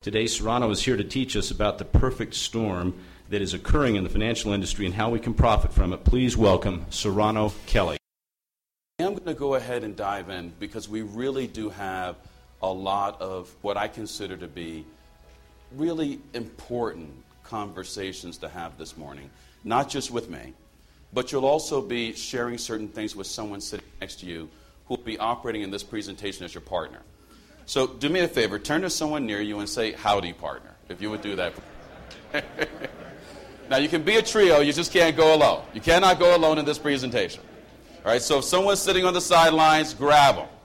Today, Serrano is here to teach us about the perfect storm that is occurring in the financial industry and how we can profit from it. Please welcome Serrano Kelly. I'm going to go ahead and dive in because we really do have a lot of what I consider to be really important conversations to have this morning, not just with me, but you'll also be sharing certain things with someone sitting next to you who will be operating in this presentation as your partner. So do me a favor, turn to someone near you and say, "Howdy, partner," if you would do that. Now, you can be a trio, you just can't go alone. You cannot go alone in this presentation. All right, so if someone's sitting on the sidelines, grab them.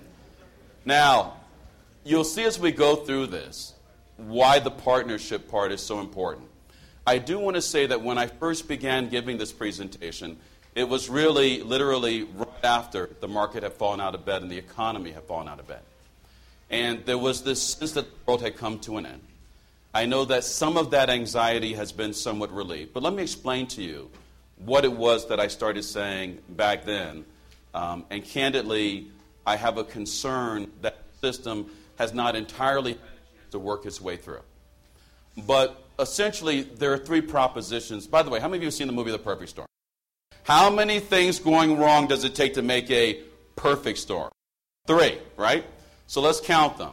Now, you'll see as we go through this why the partnership part is so important. I do want to say that when I first began giving this presentation, it was really, literally, right after the market had fallen out of bed and the economy had fallen out of bed. And there was this sense that the world had come to an end. I know that some of that anxiety has been somewhat relieved, but let me explain to you what it was that I started saying back then. And candidly, I have a concern that the system has not entirely had a chance to work its way through. But essentially, there are three propositions. By the way, how many of you have seen the movie The Perfect Storm? How many things going wrong does it take to make a perfect storm? 3, right? So let's count them.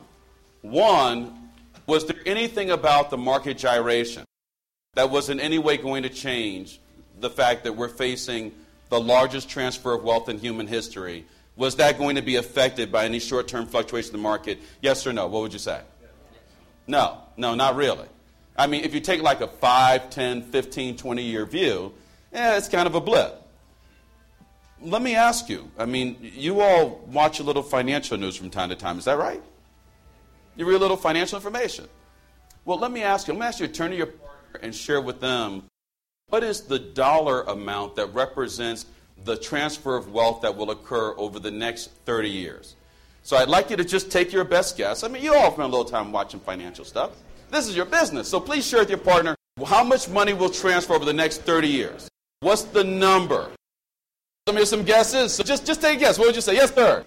1, was there anything about the market gyration that was in any way going to change the fact that we're facing the largest transfer of wealth in human history? Was that going to be affected by any short-term fluctuation in the market? Yes or no? What would you say? No, not really. I mean, if you take like a 5, 10, 15, 20-year view, it's kind of a blip. Let me ask you, I mean, you all watch a little financial news from time to time, is that right? You read a little financial information. Well, let me ask you to turn to your partner and share with them, what is the dollar amount that represents the transfer of wealth that will occur over the next 30 years? So I'd like you to just take your best guess. I mean, you all spend a little time watching financial stuff. This is your business, so please share with your partner how much money will transfer over the next 30 years. What's the number? Let me hear some guesses. So just take a guess. What would you say? Yes, sir.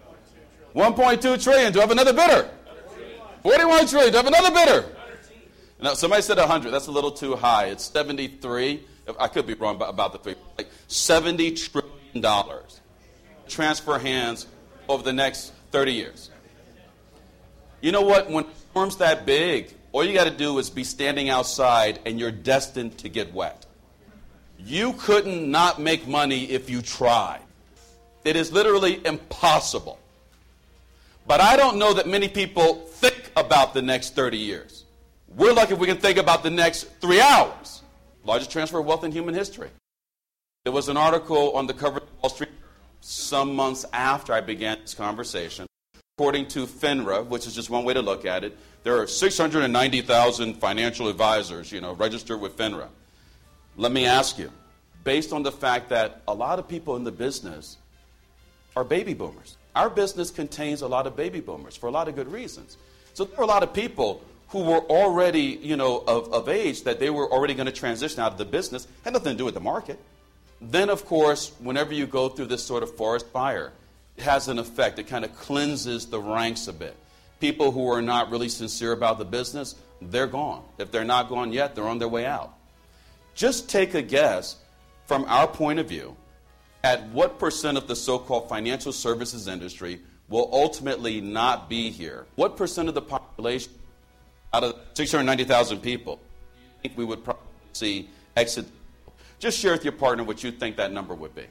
1.2 trillion. Do I have another bidder? 41 trillion. Do I have another bidder? Now, somebody said 100. That's a little too high. It's 73. I could be wrong about the figure. Like $70 trillion. Transfer hands over the next 30 years. You know what? When a storm's that big, all you got to do is be standing outside and you're destined to get wet. You couldn't not make money if you tried. It is literally impossible. But I don't know that many people think about the next 30 years. We're lucky if we can think about the next 3 hours. Largest transfer of wealth in human history. There was an article on the cover of the Wall Street Journal some months after I began this conversation. According to FINRA, which is just one way to look at it, there are 690,000 financial advisors, registered with FINRA. Let me ask you, based on the fact that a lot of people in the business are baby boomers. Our business contains a lot of baby boomers for a lot of good reasons. So there were a lot of people who were already, of age that they were already going to transition out of the business. Had nothing to do with the market. Then, of course, whenever you go through this sort of forest fire, it has an effect. It kind of cleanses the ranks a bit. People who are not really sincere about the business, they're gone. If they're not gone yet, they're on their way out. Just take a guess from our point of view at what percent of the so-called financial services industry will ultimately not be here. What percent of the population out of 690,000 people do you think we would probably see exit? Just share with your partner what you think that number would be.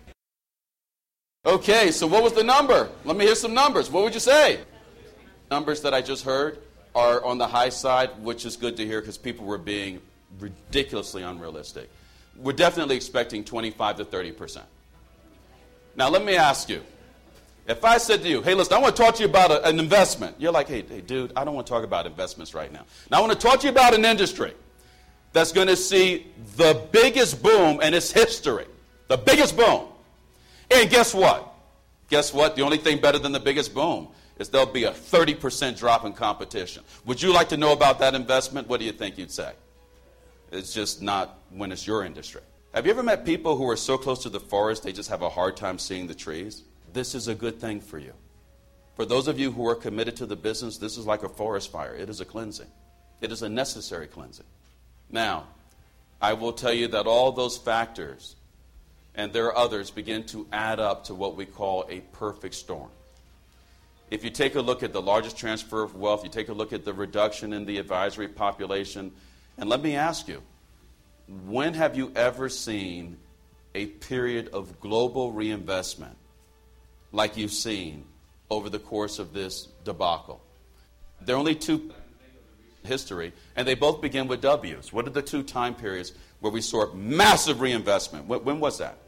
Okay, so what was the number? Let me hear some numbers. What would you say? Numbers that I just heard are on the high side, which is good to hear because people were being ridiculously unrealistic. We're definitely expecting 25 to 30%. Now, let me ask you, if I said to you, hey, listen, I want to talk to you about an investment. You're like, hey, dude, I don't want to talk about investments right now. Now, I want to talk to you about an industry that's going to see the biggest boom in its history. The biggest boom. And guess what? Guess what? The only thing better than the biggest boom is there'll be a 30% drop in competition. Would you like to know about that investment? What do you think you'd say? It's just not when it's your industry. Have you ever met people who are so close to the forest they just have a hard time seeing the trees? This is a good thing for you. For those of you who are committed to the business, this is like a forest fire. It is a cleansing. It is a necessary cleansing. Now, I will tell you that all those factors, and there are others, begin to add up to what we call a perfect storm. If you take a look at the largest transfer of wealth, you take a look at the reduction in the advisory population, and let me ask you, when have you ever seen a period of global reinvestment like you've seen over the course of this debacle? There are only two in history, and they both begin with W's. What are the two time periods where we saw massive reinvestment? When was that?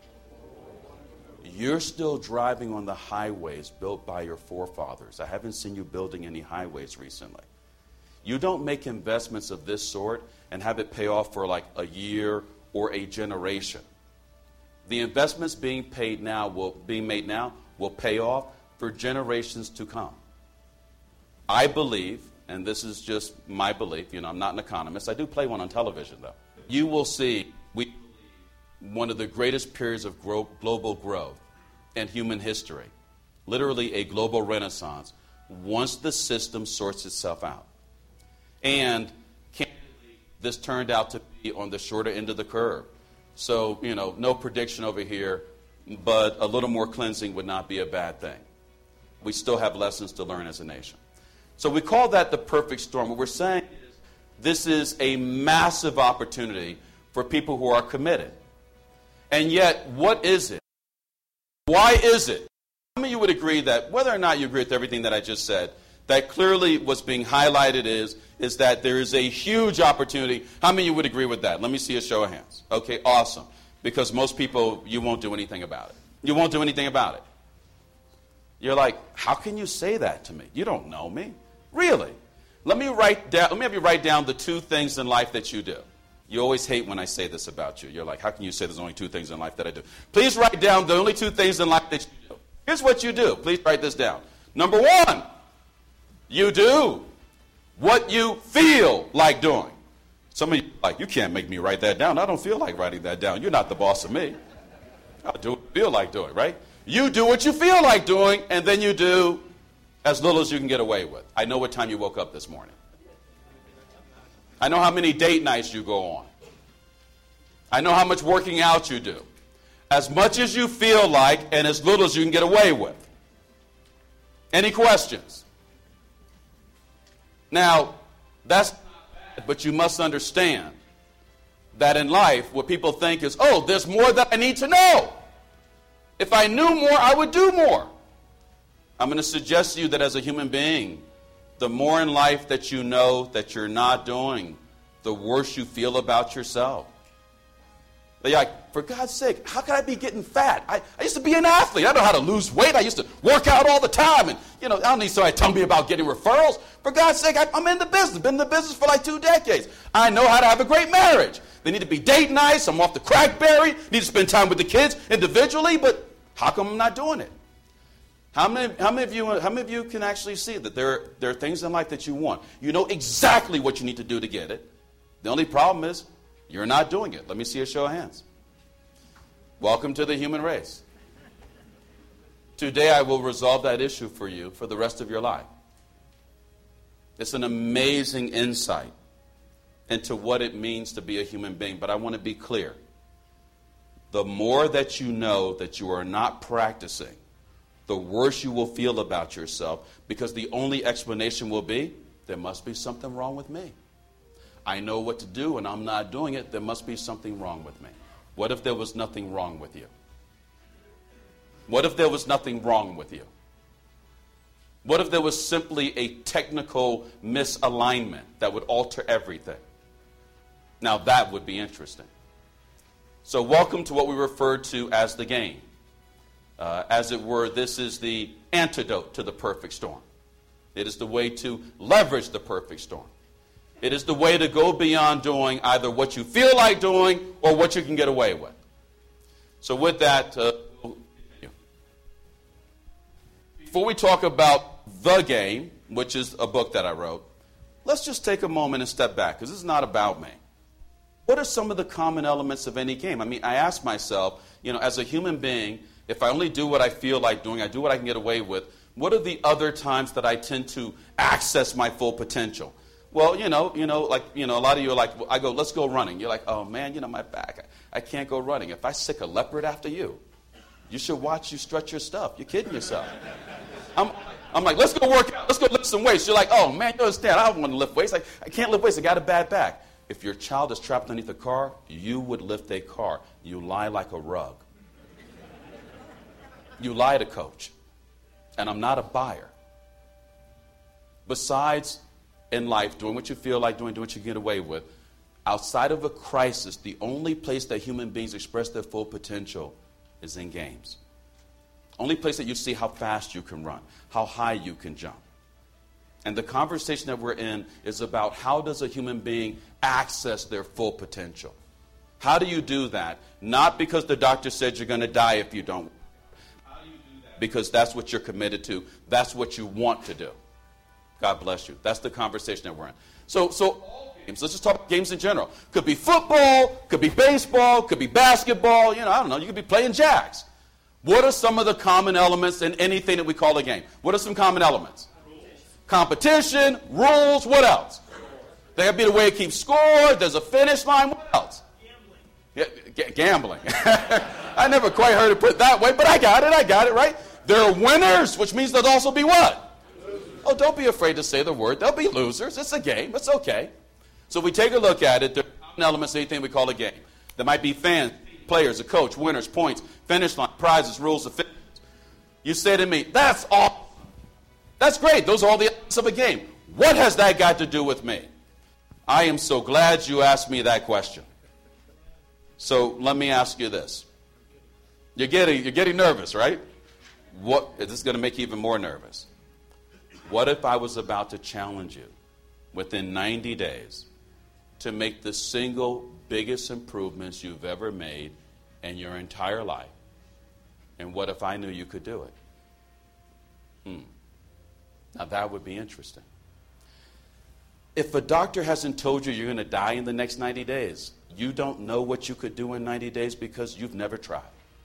You're still driving on the highways built by your forefathers. I haven't seen you building any highways recently. You don't make investments of this sort and have it pay off for like a year or a generation. The investments being made now will pay off for generations to come. I believe, and this is just my belief, I'm not an economist. I do play one on television, though. You will see one of the greatest periods of global growth in human history, literally a global renaissance, once the system sorts itself out. And candidly, this turned out to be on the shorter end of the curve. So, no prediction over here, but a little more cleansing would not be a bad thing. We still have lessons to learn as a nation. So we call that the perfect storm. What we're saying is this is a massive opportunity for people who are committed. And yet, what is it? Why is it? How many of you would agree that, whether or not you agree with everything that I just said, that clearly what's being highlighted is that there is a huge opportunity? How many of you would agree with that? Let me see a show of hands. Okay, awesome. Because most people, you won't do anything about it. You won't do anything about it. You're like, how can you say that to me? You don't know me. Really? Let me have you write down the two things in life that you do. You always hate when I say this about you. You're like, how can you say there's only two things in life that I do? Please write down the only two things in life that you do. Here's what you do. Please write this down. Number one, you do what you feel like doing. Some of you are like, you can't make me write that down. I don't feel like writing that down. You're not the boss of me. I do what I feel like doing, right? You do what you feel like doing, and then you do as little as you can get away with. I know what time you woke up this morning. I know how many date nights you go on. I know how much working out you do. As much as you feel like and as little as you can get away with. Any questions? Now, that's not bad, but you must understand that in life, what people think is, oh, there's more that I need to know. If I knew more, I would do more. I'm going to suggest to you that as a human being, the more in life that you know that you're not doing, the worse you feel about yourself. They're like, for God's sake, how could I be getting fat? I used to be an athlete. I know how to lose weight. I used to work out all the time. And, I don't need somebody to tell me about getting referrals. For God's sake, I'm in the business. Been in the business for like 2 decades. I know how to have a great marriage. They need to be date nights. I'm off the crackberry. Need to spend time with the kids individually. But how come I'm not doing it? How many of you can actually see that there are things in life that you want? You know exactly what you need to do to get it. The only problem is you're not doing it. Let me see a show of hands. Welcome to the human race. Today I will resolve that issue for you for the rest of your life. It's an amazing insight into what it means to be a human being. But I want to be clear. The more that you know that you are not practicing, the worse you will feel about yourself, because the only explanation will be, there must be something wrong with me. I know what to do and I'm not doing it. There must be something wrong with me. What if there was nothing wrong with you? What if there was nothing wrong with you? What if there was simply a technical misalignment that would alter everything? Now that would be interesting. So welcome to what we refer to as the game. As it were, this is the antidote to the perfect storm. It is the way to leverage the perfect storm. It is the way to go beyond doing either what you feel like doing or what you can get away with. So with that, we'll continue. Before we talk about The Game, which is a book that I wrote, let's just take a moment and step back, because this is not about me. What are some of the common elements of any game? I mean, I ask myself, as a human being, if I only do what I feel like doing, I do what I can get away with, what are the other times that I tend to access my full potential? Well, a lot of you are like, I go, let's go running. You're like, oh man, my back, I can't go running. If I sick a leopard after you should watch you stretch your stuff. You're kidding yourself. I'm like, let's go work out. Let's go lift some weights. You're like, oh man, you understand, I don't want to lift weights. I can't lift weights. I got a bad back. If your child is trapped underneath a car, you would lift a car. You lie like a rug. You lie to coach. And I'm not a buyer. Besides, in life, doing what you feel like doing what you get away with, outside of a crisis, the only place that human beings express their full potential is in games. Only place that you see how fast you can run, how high you can jump. And the conversation that we're in is about how does a human being access their full potential? How do you do that? Not because the doctor said you're going to die if you don't. How do you do that? Because that's what you're committed to. That's what you want to do. God bless you. That's the conversation that we're in. So all games, let's just talk about games in general. Could be football, could be baseball, could be basketball, I don't know, you could be playing jacks. What are some of the common elements in anything that we call a game? What are some common elements? Competition, rules, what else? There got to be the way it keeps score, there's a finish line, what else? Gambling. I never quite heard it put that way, but I got it, right? There are winners, which means there'll also be what? Oh, don't be afraid to say the word. There'll be losers. It's a game. It's okay. So if we take a look at it, there are common elements of anything we call a game. There might be fans, players, a coach, winners, points, finish line, prizes, rules, officials. You say to me, that's awesome. That's great. Those are all the elements of a game. What has that got to do with me? I am so glad you asked me that question. So let me ask you this. You're getting nervous, right? This is going to make you even more nervous. What if I was about to challenge you within 90 days to make the single biggest improvements you've ever made in your entire life? And what if I knew you could do it? Now that would be interesting. If a doctor hasn't told you you're going to die in the next 90 days, you don't know what you could do in 90 days because you've never tried.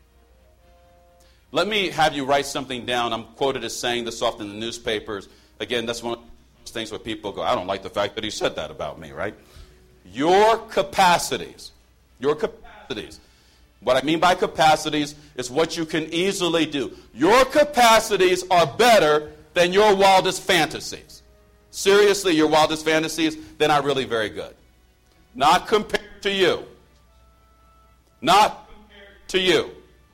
Let me have you write something down. I'm quoted as saying this often in the newspapers. Again, that's one of those things where people go, I don't like the fact that he said that about me, right? Your capacities. What I mean by capacities is what you can easily do. Your capacities are better than your wildest fantasies. Seriously, your wildest fantasies, they're not really very good. Not compared to you. Not compared to you.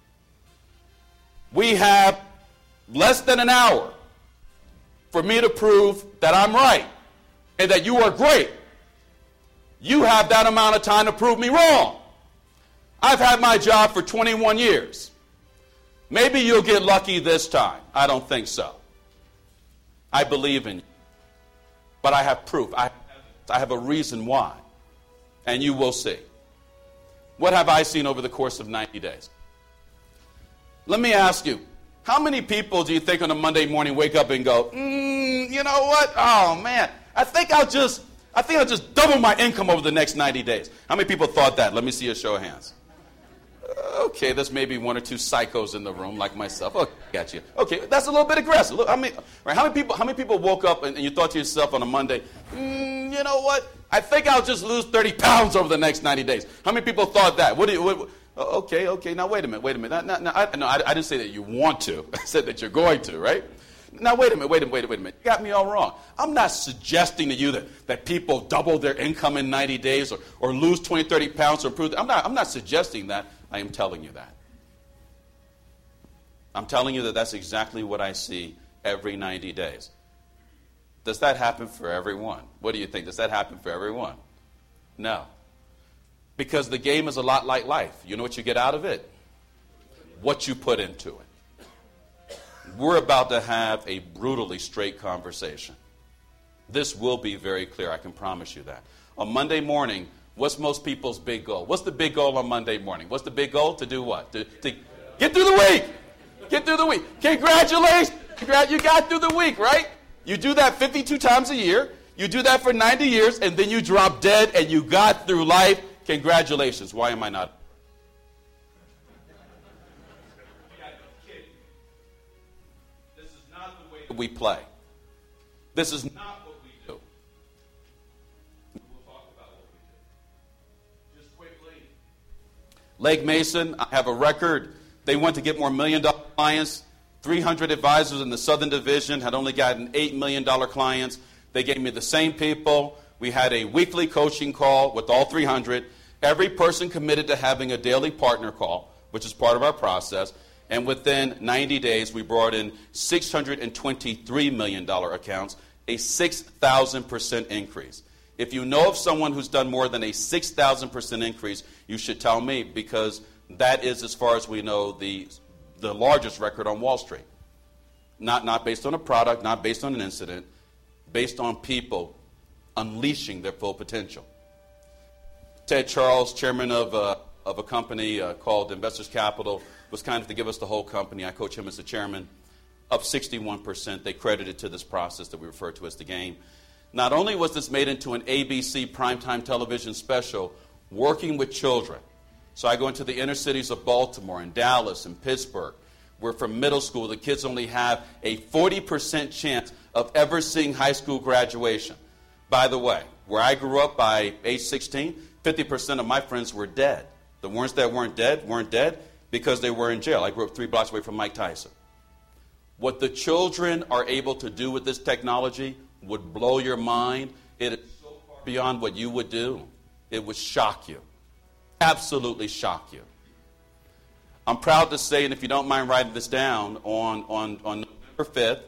We have less than an hour for me to prove that I'm right and that you are great. You have that amount of time to prove me wrong. I've had my job for 21 years. Maybe you'll get lucky this time. I don't think so. I believe in you. But I have proof. I have a reason why. And you will see. What have I seen over the course of 90 days? Let me ask you, how many people do you think on a Monday morning wake up and go, you know what? Oh, man, I think I'll just double my income over the next 90 days. How many people thought that? Let me see a show of hands. Okay, there's maybe one or two psychos in the room like myself. Okay, got you. Okay, that's a little bit aggressive. Look, how many people woke up and you thought to yourself on a Monday, you know what? I think I'll just lose 30 pounds over the next 90 days. How many people thought that? Okay. Now wait a minute. I didn't say that you want to. I said that you're going to, right? Now wait a minute. You got me all wrong. I'm not suggesting to you that people double their income in 90 days or lose 20, 30 pounds or improve. I'm not suggesting that. I am telling you that. I'm telling you that that's exactly what I see every 90 days. Does that happen for everyone? What do you think? Does that happen for everyone? No. Because the game is a lot like life. You know what you get out of it? What you put into it. We're about to have a brutally straight conversation. This will be very clear, I can promise you that. On Monday morning, what's most people's big goal? What's the big goal on Monday morning? What's the big goal? To do what? To get through the week. Get through the week. Congratulations. You got through the week, right? You do that 52 times a year. You do that for 90 years, and then you drop dead, and you got through life. Congratulations. Why am I not? This is not the way that we play. This is not what we do. Legg Mason, I have a record. They went to get more $1 million clients. 300 advisors in the Southern Division had only gotten $8 million clients. They gave me the same people. We had a weekly coaching call with all 300. Every person committed to having a daily partner call, which is part of our process. And within 90 days, we brought in $623 million accounts, a 6,000% increase. If you know of someone who's done more than a 6,000% increase, you should tell me, because that is, as far as we know, the largest record on Wall Street. Not based on a product, not based on an incident, based on people unleashing their full potential. Ted Charles, chairman of a company called Investors Capital, was kind enough to give us the whole company. I coach him as the chairman. Up 61%, they credited to this process that we refer to as the game. Not only was this made into an ABC primetime television special, working with children. So I go into the inner cities of Baltimore and Dallas and Pittsburgh, where from middle school, the kids only have a 40% chance of ever seeing high school graduation. By the way, where I grew up by age 16, 50% of my friends were dead. The ones that weren't dead because they were in jail. I grew up 3 blocks away from Mike Tyson. What the children are able to do with this technology would blow your mind. It is so far beyond what you would do. It would shock you. Absolutely shock you. I'm proud to say, and if you don't mind writing this down, on November 5th,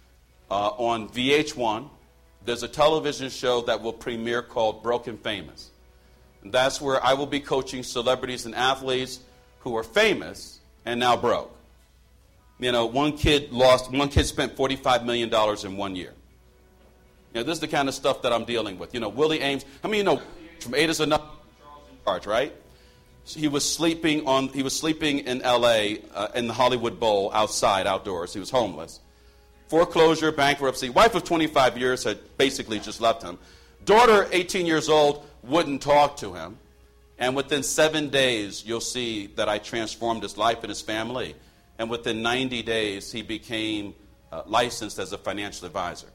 on VH1, there's a television show that will premiere called Broken Famous. And that's where I will be coaching celebrities and athletes who are famous and now broke. You know, one kid spent $45 million in 1 year. You know, this is the kind of stuff that I'm dealing with. You know, Willie Ames, from 8 is enough, Charles in charge, right? So he was sleeping in L.A. In the Hollywood Bowl outdoors. He was homeless. Foreclosure, bankruptcy. Wife of 25 years had basically just left him. Daughter, 18 years old, wouldn't talk to him. And within 7 days, you'll see that I transformed his life and his family. And within 90 days, he became licensed as a financial advisor.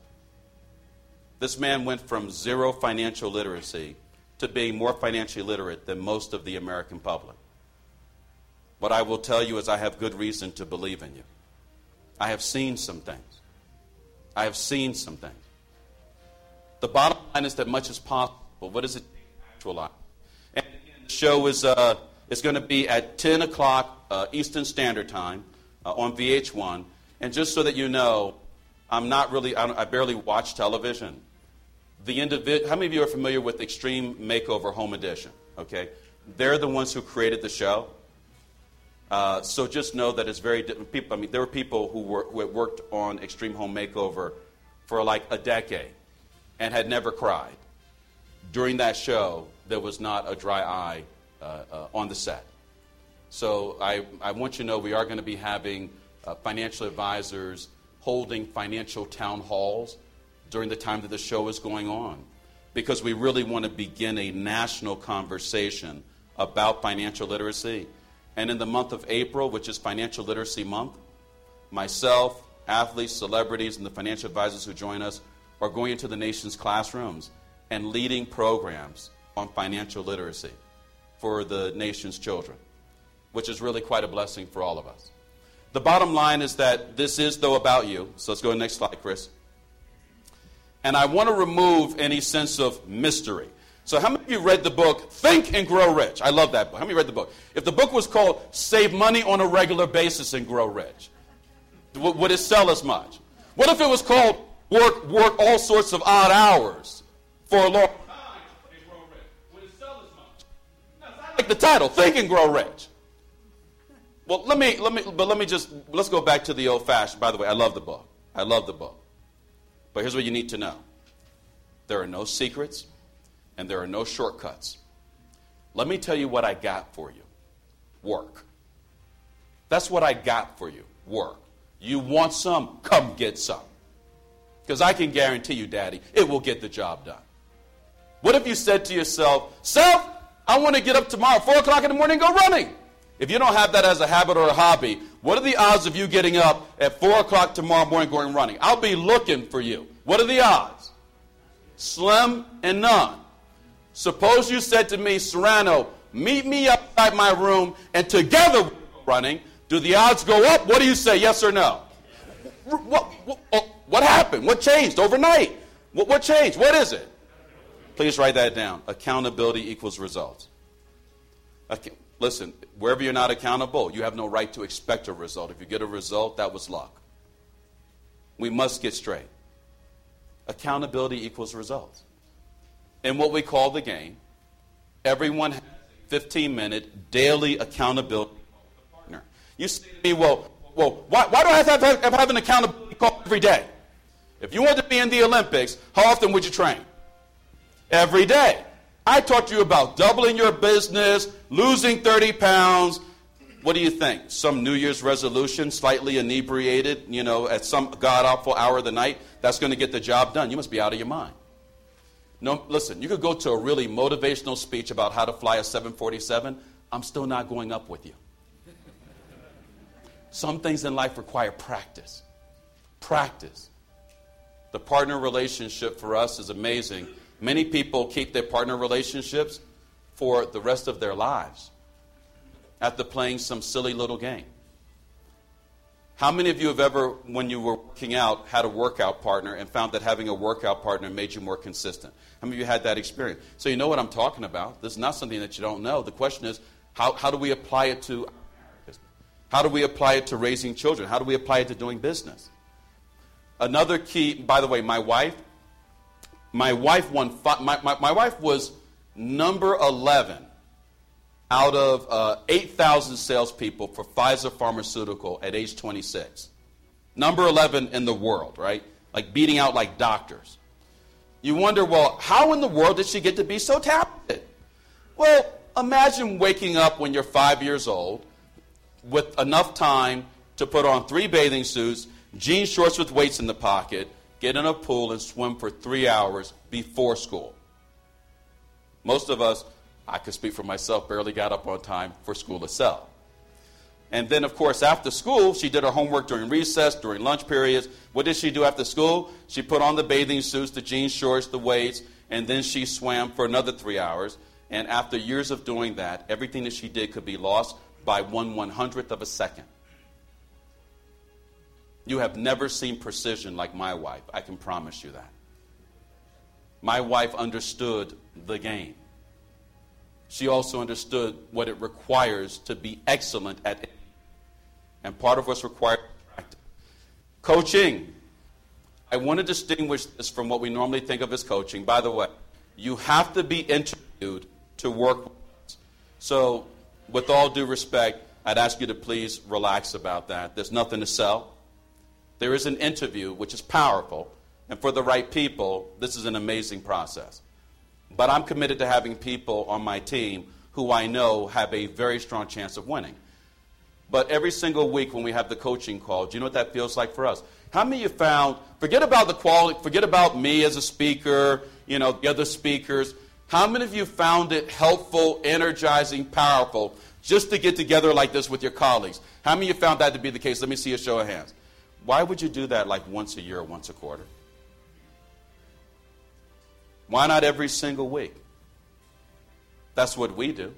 This man went from 0 financial literacy to being more financially literate than most of the American public. What I will tell you is I have good reason to believe in you. I have seen some things. The bottom line is that much is possible. What does it take to actualize? And again, the show is going to be at 10 o'clock Eastern Standard Time on VH1. And just so that you know, I barely watch television. How many of you are familiar with Extreme Makeover Home Edition? Okay, they're the ones who created the show. So just know that it's very different. There were people who had worked on Extreme Home Makeover for like a decade and had never cried. During that show, there was not a dry eye on the set. So I want you to know we are going to be having financial advisors holding financial town halls during the time that the show is going on, because we really want to begin a national conversation about financial literacy. And in the month of April, which is Financial Literacy Month, myself, athletes, celebrities, and the financial advisors who join us are going into the nation's classrooms and leading programs on financial literacy for the nation's children, which is really quite a blessing for all of us. The bottom line is that this is, though, about you. So let's go to the next slide, Chris. And I want to remove any sense of mystery. So how many of you read the book, Think and Grow Rich? I love that book. How many read the book? If the book was called Save Money on a Regular Basis and Grow Rich, would it sell as much? What if it was called Work all sorts of odd hours for a long time and grow rich? Would it sell as much? That's not like the title, Think and Grow Rich. Well, let's go back to the old-fashioned. By the way, I love the book. But here's what you need to know. There are no secrets, and there are no shortcuts. Let me tell you what I got for you. Work. That's what I got for you. Work. You want some? Come get some. Because I can guarantee you, Daddy, it will get the job done. What if you said to yourself, Self, I want to get up tomorrow, 4 o'clock in the morning, and go running. If you don't have that as a habit or a hobby, what are the odds of you getting up at 4 o'clock tomorrow morning going running? I'll be looking for you. What are the odds? Slim and none. Suppose you said to me, Serrano, meet me outside my room, and together we'll go running. Do the odds go up? What do you say, yes or no? What happened? What changed overnight? What changed? What is it? Please write that down. Accountability equals results. Listen, wherever you're not accountable, you have no right to expect a result. If you get a result, that was luck. We must get straight. Accountability equals results. In what we call the game, everyone has a 15-minute daily accountability partner. You say to me, well, why do I have an accountability call every day? If you want to be in the Olympics, how often would you train? Every day. I taught you about doubling your business, losing 30 pounds. What do you think? Some New Year's resolution, slightly inebriated, at some god-awful hour of the night, that's going to get the job done. You must be out of your mind. No, listen, you could go to a really motivational speech about how to fly a 747. I'm still not going up with you. Some things in life require practice. Practice. The partner relationship for us is amazing. Many people keep their partner relationships for the rest of their lives after playing some silly little game. How many of you have ever, when you were working out, had a workout partner and found that having a workout partner made you more consistent? How many of you had that experience? So you know what I'm talking about. This is not something that you don't know. The question is, how do we apply it to our business? How do we apply it to raising children? How do we apply it to doing business? Another key, by the way, my wife was number 11 out of 8,000 salespeople for Pfizer Pharmaceutical at age 26. Number 11 in the world, right? Like beating out like doctors. You wonder, well, how in the world did she get to be so talented? Well, imagine waking up when you're 5 years old with enough time to put on 3 bathing suits, jean shorts with weights in the pocket, get in a pool and swim for 3 hours before school. Most of us, I could speak for myself, barely got up on time for school itself. And then, of course, after school, she did her homework during recess, during lunch periods. What did she do after school? She put on the bathing suits, the jean shorts, the weights, and then she swam for another 3 hours. And after years of doing that, everything that she did could be lost by 1/100th of a second. You have never seen precision like my wife. I can promise you that. My wife understood the game. She also understood what it requires to be excellent at it. And part of what's required is practice. Coaching. I want to distinguish this from what we normally think of as coaching. By the way, you have to be interviewed to work with us. So, with all due respect, I'd ask you to please relax about that. There's nothing to sell. There is an interview, which is powerful, and for the right people, this is an amazing process. But I'm committed to having people on my team who I know have a very strong chance of winning. But every single week when we have the coaching call, do you know what that feels like for us? How many of you found, forget about the quality, forget about me as a speaker, the other speakers. How many of you found it helpful, energizing, powerful, just to get together like this with your colleagues? How many of you found that to be the case? Let me see a show of hands. Why would you do that like once a year or once a quarter? Why not every single week? That's what we do.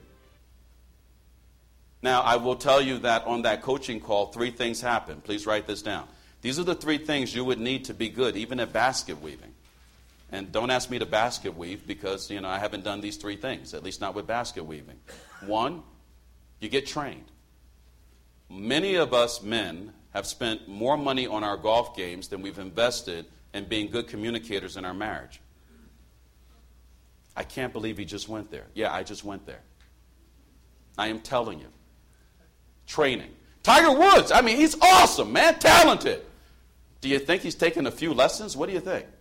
Now, I will tell you that on that coaching call, 3 things happen. Please write this down. These are the 3 things you would need to be good, even at basket weaving. And don't ask me to basket weave because, I haven't done these 3 things, at least not with basket weaving. 1, you get trained. Many of us men have spent more money on our golf games than we've invested in being good communicators in our marriage. I can't believe he just went there. Yeah, I just went there. I am telling you. Training. Tiger Woods, he's awesome, man, talented. Do you think he's taken a few lessons? What do you think?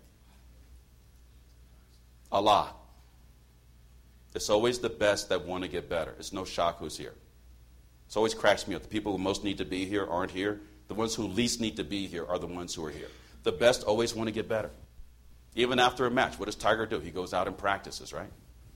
A lot. It's always the best that want to get better. It's no shock who's here. It always cracks me up. The people who most need to be here aren't here. The ones who least need to be here are the ones who are here. The best always want to get better. Even after a match, what does Tiger do? He goes out and practices, right?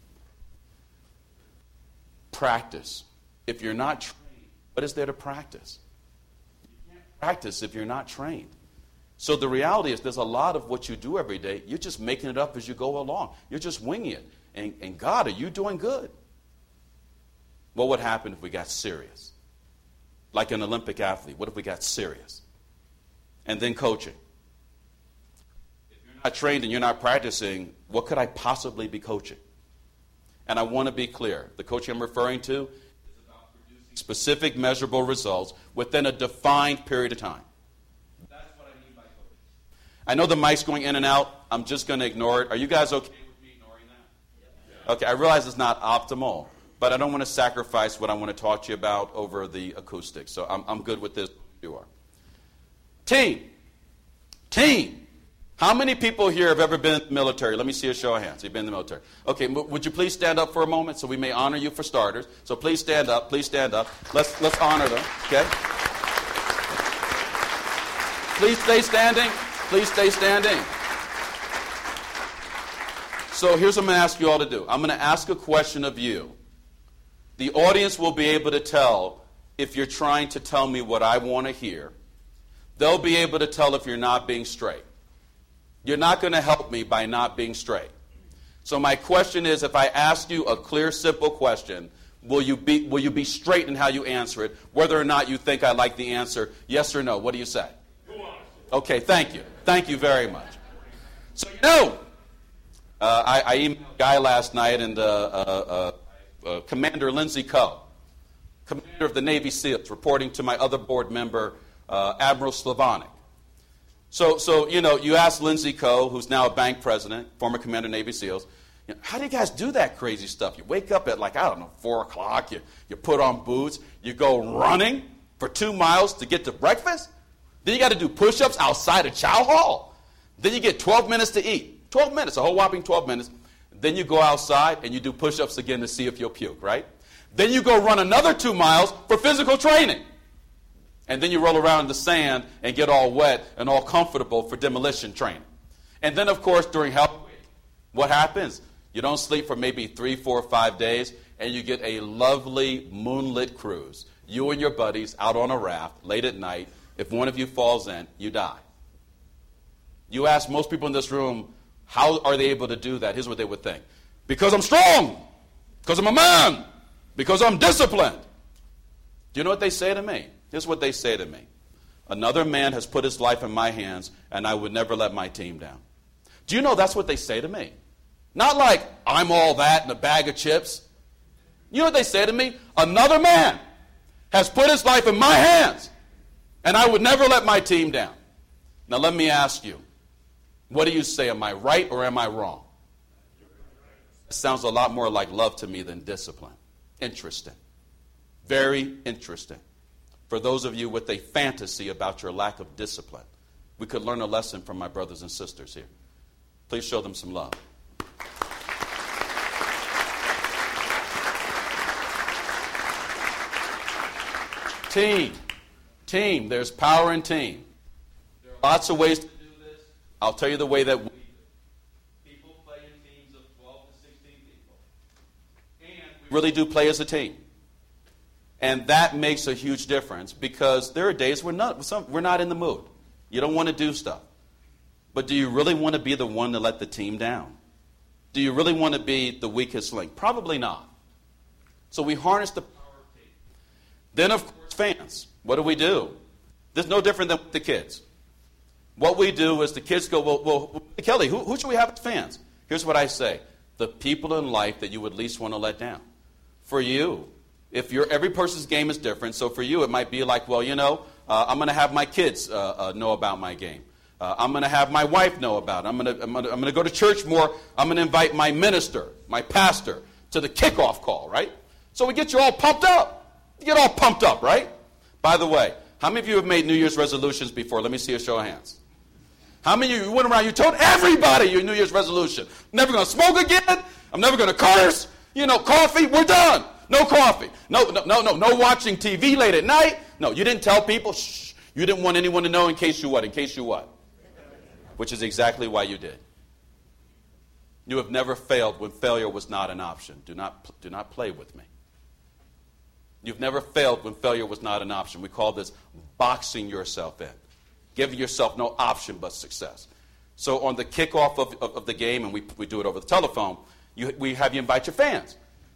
Practice. If you're not trained, what is there to practice? You can't practice if you're not trained. So the reality is there's a lot of what you do every day. You're just making it up as you go along. You're just winging it. And God, are you doing good? What would happen if we got serious? Like an Olympic athlete, what if we got serious? And then coaching. If you're not trained and you're not practicing, what could I possibly be coaching? And I want to be clear. The coaching I'm referring to is about producing specific measurable results within a defined period of time. That's what I mean by coaching. I know the mic's going in and out. I'm just going to ignore it. Are you guys okay with me ignoring that? Okay, I realize it's not optimal, but I don't want to sacrifice what I want to talk to you about over the acoustics. So I'm good with this. You are. Team. How many people here have ever been in the military? Let me see a show of hands. You've been in the military. Okay, would you please stand up for a moment so we may honor you for starters? So please stand up. Please stand up. Let's honor them. Okay. Please stay standing. Please stay standing. So here's what I'm going to ask you all to do. I'm going to ask a question of you. The audience will be able to tell if you're trying to tell me what I want to hear. They'll be able to tell if you're not being straight. You're not going to help me by not being straight. So my question is, if I ask you a clear, simple question, will you be straight in how you answer it, whether or not you think I like the answer, yes or no? What do you say? Okay, thank you. Thank you very much. So, I emailed a guy last night, and Commander Lindsay Coe, commander of the Navy SEALs, reporting to my other board member, Admiral Slavonic. So you ask Lindsay Coe, who's now a bank president, former commander of Navy SEALs, how do you guys do that crazy stuff? You wake up at 4 o'clock, you put on boots, you go running for 2 miles to get to breakfast? Then you got to do push-ups outside of chow hall. Then you get 12 minutes to eat. 12 minutes, a whole whopping 12 minutes. Then you go outside and you do push-ups again to see if you'll puke, right? Then you go run another 2 miles for physical training. And then you roll around in the sand and get all wet and all comfortable for demolition training. And then, of course, during Hell Week, what happens? You don't sleep for maybe 3, 4, 5 days, and you get a lovely moonlit cruise. You and your buddies out on a raft late at night. If one of you falls in, you die. You ask most people in this room, how are they able to do that? Here's what they would think. Because I'm strong. Because I'm a man. Because I'm disciplined. Do you know what they say to me? Here's what they say to me. Another man has put his life in my hands, and I would never let my team down. Do you know that's what they say to me? Not like, I'm all that in a bag of chips. You know what they say to me? Another man has put his life in my hands, and I would never let my team down. Now let me ask you, what do you say? Am I right or am I wrong? It sounds a lot more like love to me than discipline. Interesting. Very interesting. For those of you with a fantasy about your lack of discipline, we could learn a lesson from my brothers and sisters here. Please show them some love. Team. There's power in team. There are lots of ways to do this. I'll tell you the way that we do it. People play in teams of 12 to 16 people. And we really do play as a team. And that makes a huge difference because there are days we're not in the mood. You don't want to do stuff. But do you really want to be the one to let the team down? Do you really want to be the weakest link? Probably not. So we harness the power of team. Then, of course, fans. What do? This is no different than with the kids. What we do is the kids go, well Kelly, who should we have as fans? Here's what I say. The people in life that you would least want to let down. For you, every person's game is different, so for you it might be like, I'm going to have my kids know about my game. I'm going to have my wife know about it. I'm going to go to church more. I'm going to invite my minister, my pastor, to the kickoff call, right? So we get you all pumped up. You get all pumped up, right? By the way, how many of you have made New Year's resolutions before? Let me see a show of hands. How many of you went around, you told everybody your New Year's resolution? Never going to smoke again. I'm never going to curse. Coffee, we're done. No coffee. No watching TV late at night. No, you didn't tell people. Shh. You didn't want anyone to know in case you what? Which is exactly why you did. You have never failed when failure was not an option. Do not play with me. You've never failed when failure was not an option. We call this boxing yourself in. Giving yourself no option but success. So on the kickoff of the game, and we do it over the telephone, we have you invite your fans.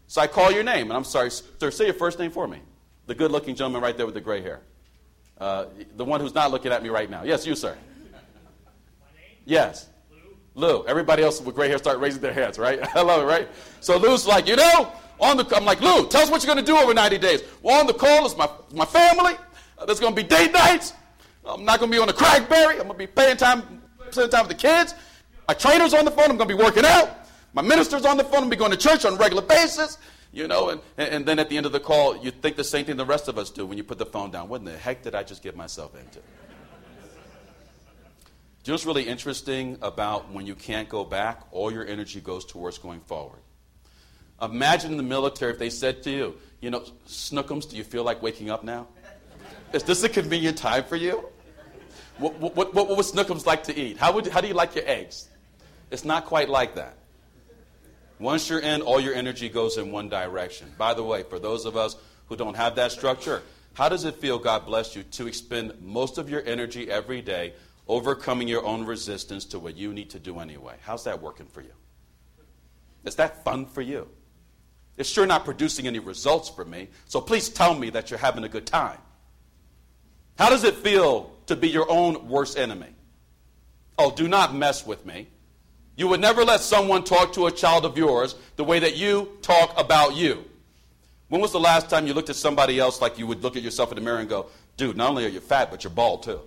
So I call your name, and I'm sorry, sir, say your first name for me. The good-looking gentleman right there with the gray hair. The one who's not looking at me right now. Yes, you, sir. My name? Yes. Lou. Lou. Everybody else with gray hair start raising their hands, right? I love it, right? So Lou's like, I'm like, Lou, tell us what you're going to do over 90 days. Well, on the call is my family. There's going to be date nights. I'm not going to be on the crackberry. I'm going to be spending time with the kids. My trainer's on the phone. I'm going to be working out. My minister's on the phone. I'm going to be going to church on a regular basis. And then at the end of the call, you think the same thing the rest of us do when you put the phone down. What in the heck did I just get myself into? Do you know what's really interesting about when you can't go back? All your energy goes towards going forward. Imagine in the military if they said to you, Snookums, do you feel like waking up now? Is this a convenient time for you? What would Snookums like to eat? How do you like your eggs? It's not quite like that. Once you're in, all your energy goes in one direction. By the way, for those of us who don't have that structure, how does it feel, God bless you, to expend most of your energy every day overcoming your own resistance to what you need to do anyway? How's that working for you? Is that fun for you? It's sure not producing any results for me, so please tell me that you're having a good time. How does it feel to be your own worst enemy? Oh, do not mess with me. You would never let someone talk to a child of yours the way that you talk about you. When was the last time you looked at somebody else like you would look at yourself in the mirror and go, dude, not only are you fat, but you're bald too?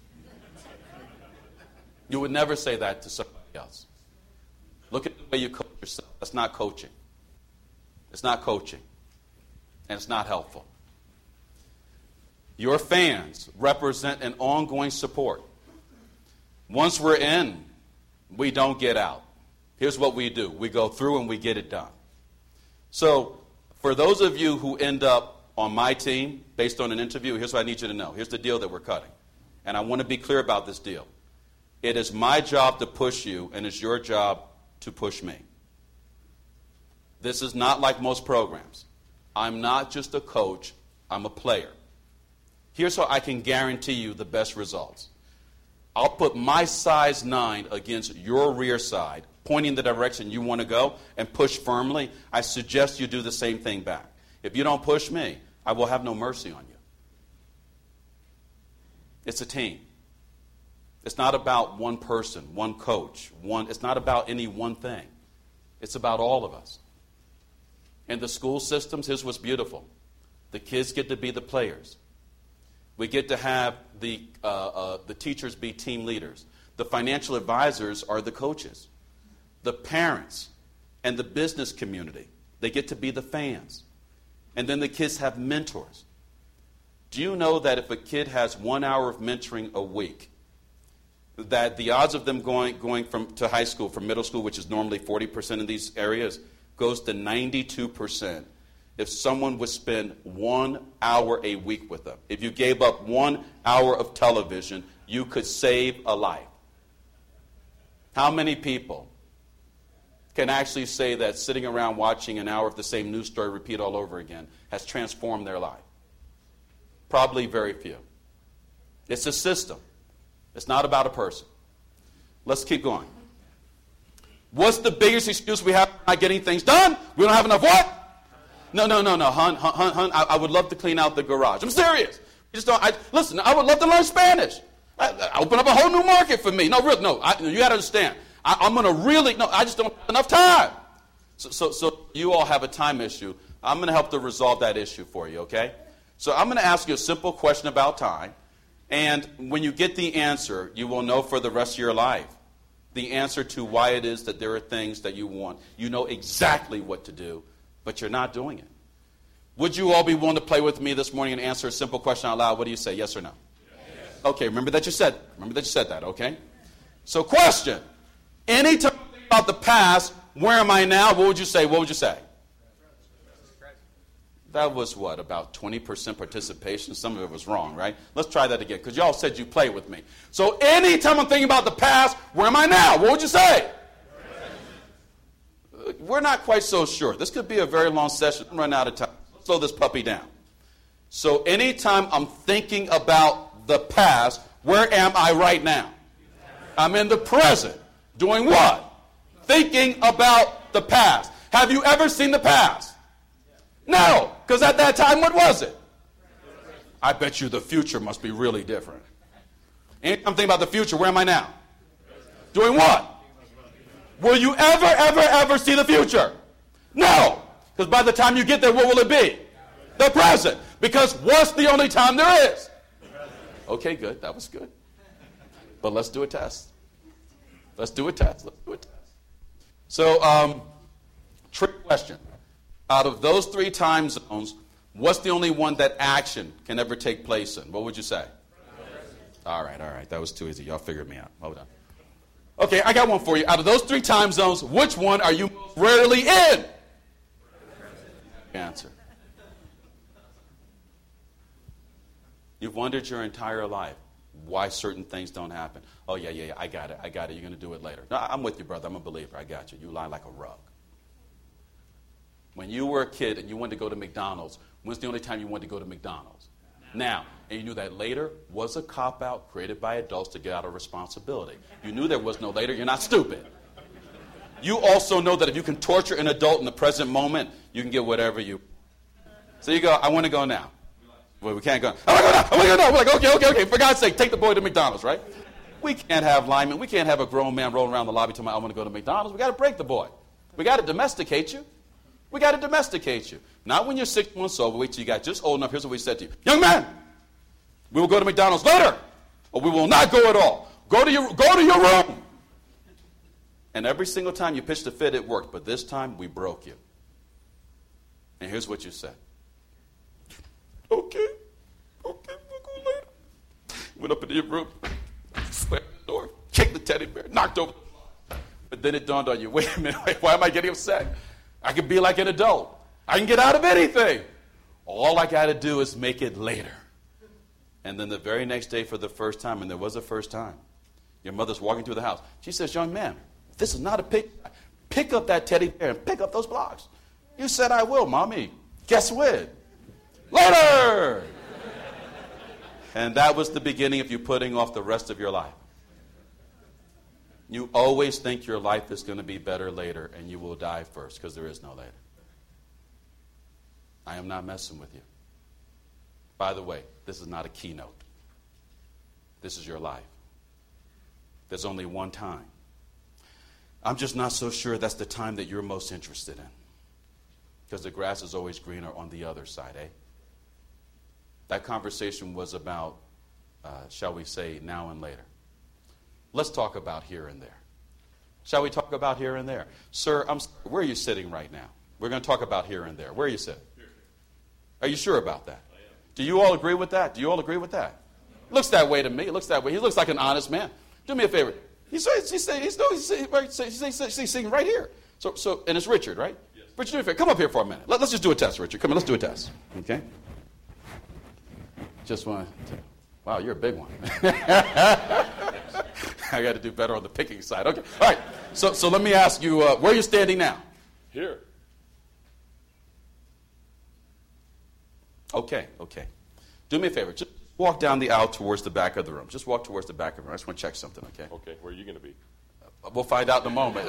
You would never say that to somebody else. Look at the way you coach yourself. That's not coaching. It's not coaching. And it's not helpful. Your fans represent an ongoing support. Once we're in, we don't get out. Here's what we do. We go through and we get it done. So, for those of you who end up on my team based on an interview, here's what I need you to know. Here's the deal that we're cutting. And I want to be clear about this deal. It is my job to push you, and it's your job to push me. This is not like most programs. I'm not just a coach. I'm a player. Here's how I can guarantee you the best results. I'll put my size 9 against your rear side, pointing the direction you want to go, and push firmly. I suggest you do the same thing back. If you don't push me, I will have no mercy on you. It's a team. It's not about one person, one coach. It's not about any one thing. It's about all of us. In the school systems, here's what's beautiful. The kids get to be the players. We get to have the teachers be team leaders. The financial advisors are the coaches. The parents and the business community, they get to be the fans. And then the kids have mentors. Do you know that if a kid has 1 hour of mentoring a week, that the odds of them going to high school from middle school, which is normally 40% in these areas, goes to 92%. If someone would spend 1 hour a week with them. If you gave up 1 hour of television, you could save a life. How many people can actually say that sitting around watching an hour of the same news story repeat all over again has transformed their life? Probably very few. It's a system. It's not about a person. Let's keep going. What's the biggest excuse we have for not getting things done? We don't have enough what? No, hon, I would love to clean out the garage. I'm serious. Listen, I would love to learn Spanish. I open up a whole new market for me. You got to understand. I just don't have enough time. So you all have a time issue. I'm going to help to resolve that issue for you, okay? So I'm going to ask you a simple question about time. And when you get the answer, you will know for the rest of your life the answer to why it is that there are things that you want. You know exactly what to do, but you're not doing it. Would you all be willing to play with me this morning and answer a simple question out loud? What do you say, yes or no? Yes. Okay, remember that you said that, okay? So question, anytime you think about the past, where am I now? What would you say? That was what, about 20% participation? Some of it was wrong, right? Let's try that again, because y'all said you play with me. So anytime I'm thinking about the past, where am I now? What would you say? We're not quite so sure. This could be a very long session. I'm running out of time. Let's slow this puppy down. So anytime I'm thinking about the past, where am I right now? I'm in the present. Doing what? Thinking about the past. Have you ever seen the past? No, because at that time, what was it? I bet you the future must be really different. Anytime I'm thinking about the future, where am I now? Doing what? Will you ever see the future? No, because by the time you get there, what will it be? The present. Because what's the only time there is? Okay, good. That was good. But let's do a test. Let's do a test. So, trick question. Out of those 3 time zones, what's the only one that action can ever take place in? What would you say? All right. That was too easy. Y'all figured me out. Hold on. Okay, I got one for you. Out of those 3 time zones, which one are you most rarely in? Answer. You've wondered your entire life why certain things don't happen. Oh, yeah, I got it. You're going to do it later. No, I'm with you, brother. I'm a believer. I got you. You lie like a rug. When you were a kid and you wanted to go to McDonald's, when's the only time you wanted to go to McDonald's? Now. And you knew that later was a cop-out created by adults to get out of responsibility. You knew there was no later. You're not stupid. You also know that if you can torture an adult in the present moment, you can get whatever you... So you go, I want to go now. Well, we can't go. I want to go now. We're like, okay. For God's sake, take the boy to McDonald's, right? We can't have linemen. We can't have a grown man rolling around the lobby telling me I want to go to McDonald's. We got to break the boy. We got to domesticate you. Not when you're 6 months old. Wait till you got just old enough. Here's what we said to you. Young man, we will go to McDonald's later, or we will not go at all. Go to your room. And every single time you pitched a fit, it worked. But this time, we broke you. And here's what you said. Okay, we'll go later. Went up into your room, slammed the door, kicked the teddy bear, knocked over. But then it dawned on you, wait a minute, why am I getting upset? I can be like an adult. I can get out of anything. All I got to do is make it later. And then the very next day for the first time, and there was a first time, your mother's walking through the house. She says, young man, this is not a pick. Pick up that teddy bear and pick up those blocks. You said I will, Mommy. Guess when? Later! And that was the beginning of you putting off the rest of your life. You always think your life is going to be better later, and you will die first, because there is no later. I am not messing with you. By the way, this is not a keynote. This is your life. There's only one time. I'm just not so sure that's the time that you're most interested in. Because the grass is always greener on the other side, eh? That conversation was about, shall we say, now and later. Let's talk about here and there. Shall we talk about here and there? Sir, where are you sitting right now? We're going to talk about here and there. Where are you sitting? Are you sure about that? Do you all agree with that? Looks that way to me. He looks like an honest man. Do me a favor. He's sitting right here. So, and it's Richard, right? Yes. Richard, do me a favor. Come up here for a minute. Let's just do a test, Richard. Come on, let's do a test. Okay? Just want to... Wow, you're a big one. I got to do better on the picking side. Okay. All right. So let me ask you, where are you standing now? Here. Okay. Do me a favor. Just walk down the aisle towards the back of the room. Just walk towards the back of the room. I just want to check something, okay? Okay. Where are you going to be? We'll find out in a moment.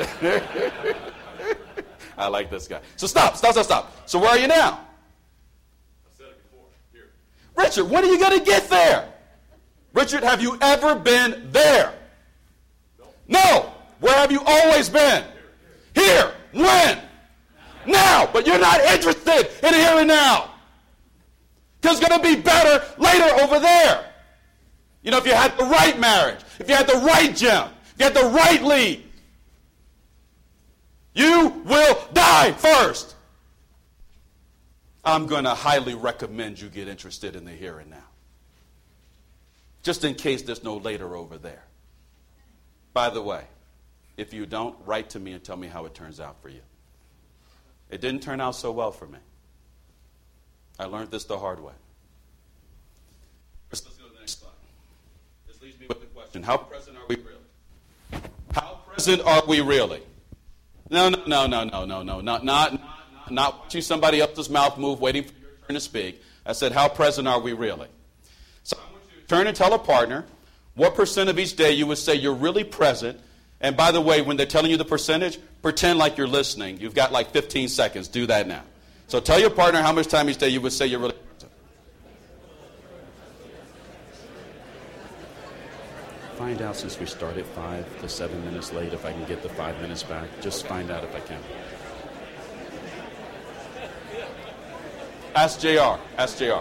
I like this guy. So stop. So where are you now? I said it before. Here. Richard, when are you going to get there? Richard, have you ever been there? No. Where have you always been? Here. When? Now. But you're not interested in here and now. Because it's going to be better later over there. You know, if you had the right marriage, if you had the right gym, if you had the right lead, you will die first. I'm going to highly recommend you get interested in the here and now. Just in case there's no later over there. By the way, if you don't, write to me and tell me how it turns out for you. It didn't turn out so well for me. I learned this the hard way. Let's go to the next slide. This leaves me with the question, how present are we really? How present are we really? No. Not watching somebody else's mouth move, waiting for your turn to speak. I said, how present are we really? So I want you to turn and tell a partner what percent of each day you would say you're really present. And by the way, when they're telling you the percentage, pretend like you're listening. You've got like 15 seconds. Do that now. So tell your partner how much time each day you would say you're really present. Find out since we started 5 to 7 minutes late if I can get the 5 minutes back. Just find out if I can. Ask JR. Ask JR.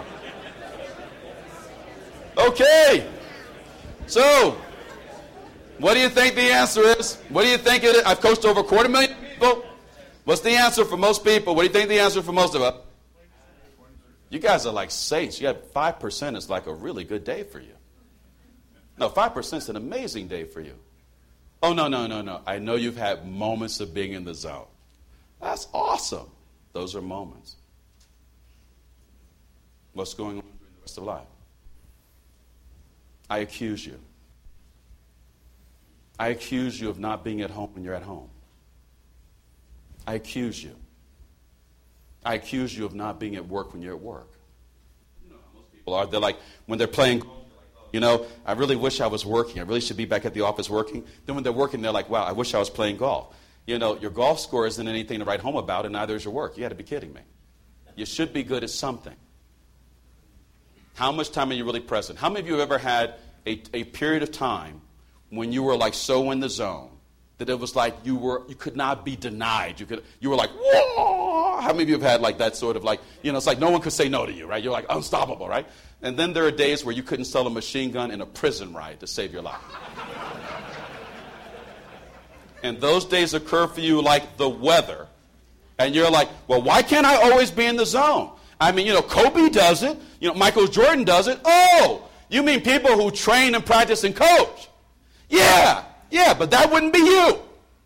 Okay. So, what do you think the answer is? What do you think it is? I've coached over 250,000 people. What's the answer for most people? What do you think the answer for most of us? You guys are like saints. You have 5% is like a really good day for you. No, 5% is an amazing day for you. Oh, no. I know you've had moments of being in the zone. That's awesome. Those are moments. What's going on during the rest of life? I accuse you. I accuse you of not being at home when you're at home. I accuse you. I accuse you of not being at work when you're at work. You know how most people are. They're like, when they're playing golf, you know, I really wish I was working. I really should be back at the office working. Then when they're working, they're like, wow, I wish I was playing golf. You know, your golf score isn't anything to write home about, and neither is your work. You got to be kidding me. You should be good at something. How much time are you really present? How many of you have ever had a period of time when you were like so in the zone that it was like you could not be denied. You were like, whoa! How many of you have had like that sort of like, you know, it's like no one could say no to you, right? You're like unstoppable, right? And then there are days where you couldn't sell a machine gun in a prison riot to save your life. And those days occur for you like the weather. And you're like, well, why can't I always be in the zone? I mean, you know, Kobe does it. You know, Michael Jordan does it. Oh, you mean people who train and practice and coach? Yeah, but that wouldn't be you.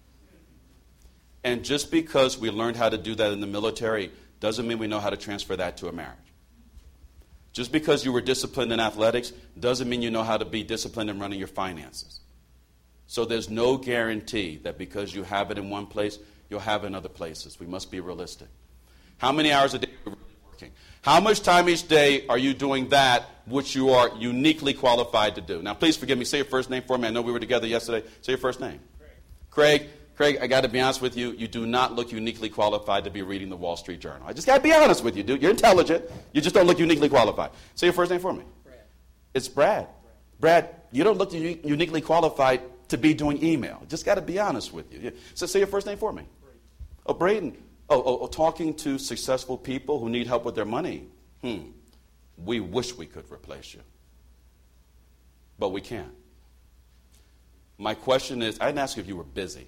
And just because we learned how to do that in the military doesn't mean we know how to transfer that to a marriage. Just because you were disciplined in athletics doesn't mean you know how to be disciplined in running your finances. So there's no guarantee that because you have it in one place, you'll have it in other places. We must be realistic. How many hours a day are we really working? How much time each day are you doing that which you are uniquely qualified to do? Now, please forgive me. Say your first name for me. I know we were together yesterday. Say your first name. Craig, I got to be honest with you. You do not look uniquely qualified to be reading the Wall Street Journal. I just got to be honest with you, dude. You're intelligent. You just don't look uniquely qualified. Say your first name for me. Brad. It's Brad. Brad, you don't look uniquely qualified to be doing email. Just got to be honest with you. So say your first name for me. Braden. Oh, Braden. Talking to successful people who need help with their money. We wish we could replace you. But we can't. My question is, I didn't ask you if you were busy.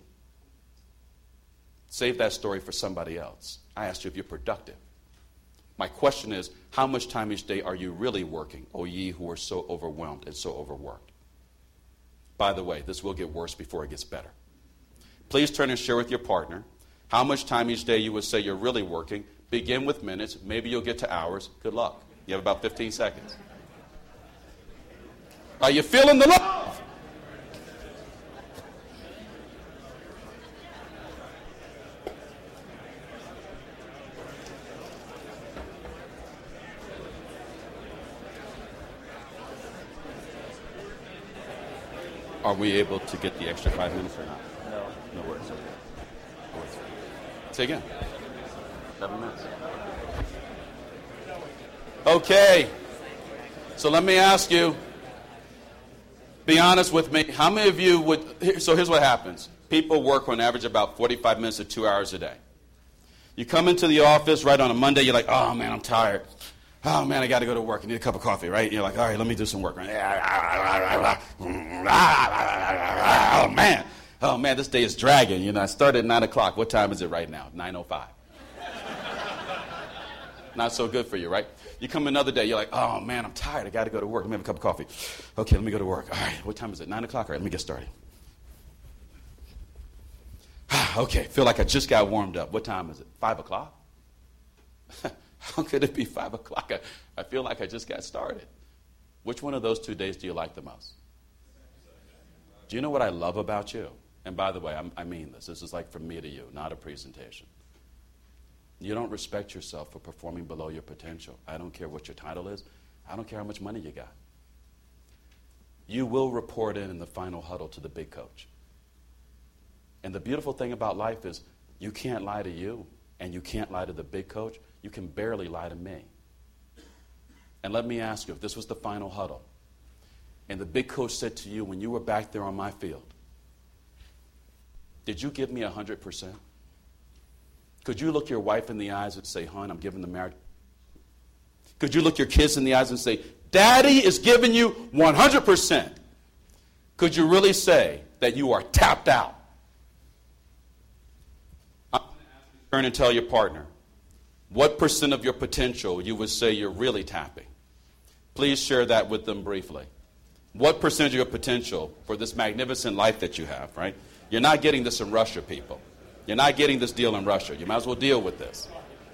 Save that story for somebody else. I asked you if you're productive. My question is, how much time each day are you really working, O ye who are so overwhelmed and so overworked? By the way, this will get worse before it gets better. Please turn and share with your partner how much time each day you would say you're really working. Begin with minutes. Maybe you'll get to hours. Good luck. You have about 15 seconds. Are you feeling the love? Are we able to get the extra 5 minutes or not? No worries. Say again. 7 minutes. Okay. So let me ask you, be honest with me. How many of you would, so here's what happens. People work on average about 45 minutes to 2 hours a day. You come into the office right on a Monday, you're like, oh man, I'm tired. Oh man, I got to go to work. I need a cup of coffee, right? And you're like, all right, let me do some work. Oh man, this day is dragging. You know, I started at 9 o'clock. What time is it right now? 9:05. Not so good for you, right? You come another day, you're like, oh man, I'm tired. I got to go to work. Let me have a cup of coffee. Okay, let me go to work. All right, what time is it? 9 o'clock? All right, let me get started. Okay, feel like I just got warmed up. What time is it? 5 o'clock? How could it be 5 o'clock? I feel like I just got started. Which one of those 2 days do you like the most? Do you know what I love about you? And by the way, I mean this. This is like from me to you, not a presentation. You don't respect yourself for performing below your potential. I don't care what your title is. I don't care how much money you got. You will report in the final huddle to the big coach. And the beautiful thing about life is you can't lie to you, and you can't lie to the big coach, you can barely lie to me. And let me ask you, if this was the final huddle, and the big coach said to you when you were back there on my field, did you give me 100%? Could you look your wife in the eyes and say, hon, I'm giving the marriage? Could you look your kids in the eyes and say, Daddy is giving you 100%? Could you really say that you are tapped out? I'm going to ask you to turn and tell your partner, what percent of your potential you would say you're really tapping? Please share that with them briefly. What percentage of your potential for this magnificent life that you have, right? You're not getting this in Russia, people. You're not getting this deal in Russia. You might as well deal with this.